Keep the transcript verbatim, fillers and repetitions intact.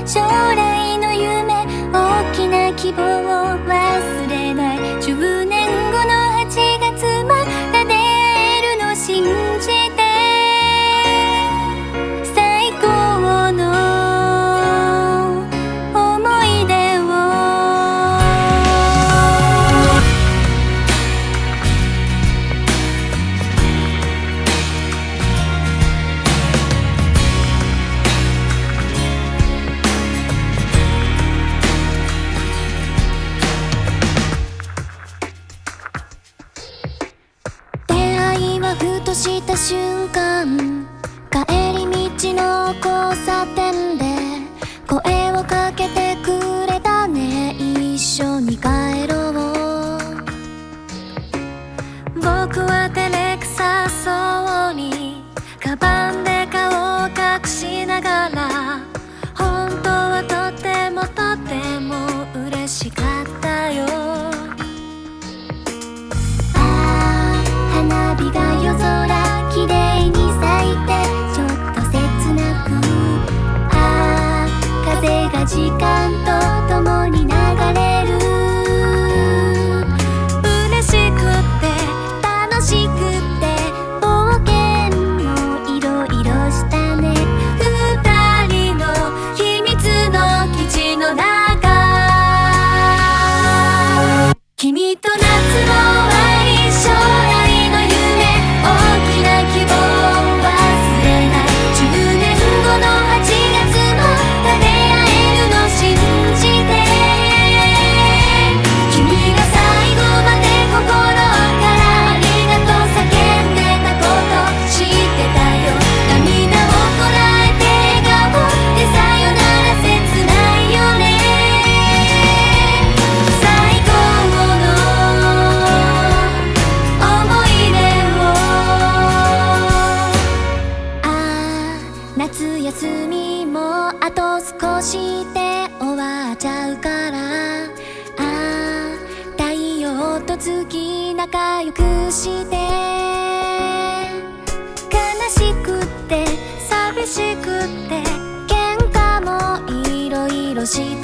将来の夢、大きな希望を忘れない。じゅうねんごのはちがつ、また出会えるの信じて、最高の思い出を。ふとした瞬間、帰り道の交差点で声をかけてくれたね。一緒に帰ろう。僕は照れくさそうにカバンで顔を隠しながら、本当はとってもとっても嬉しかったよ。花火が夜空きれいに咲いて、ちょっと切なく、ああ風が時間と共に流れる。嬉しくって楽しくって冒険もいろいろしたね。二人の秘密の基地の中、君と夏の終わり、将来夏休みもあと少しで終わっちゃうから、ああ太陽と月仲良くして、悲しくって寂しくって喧嘩もいろいろして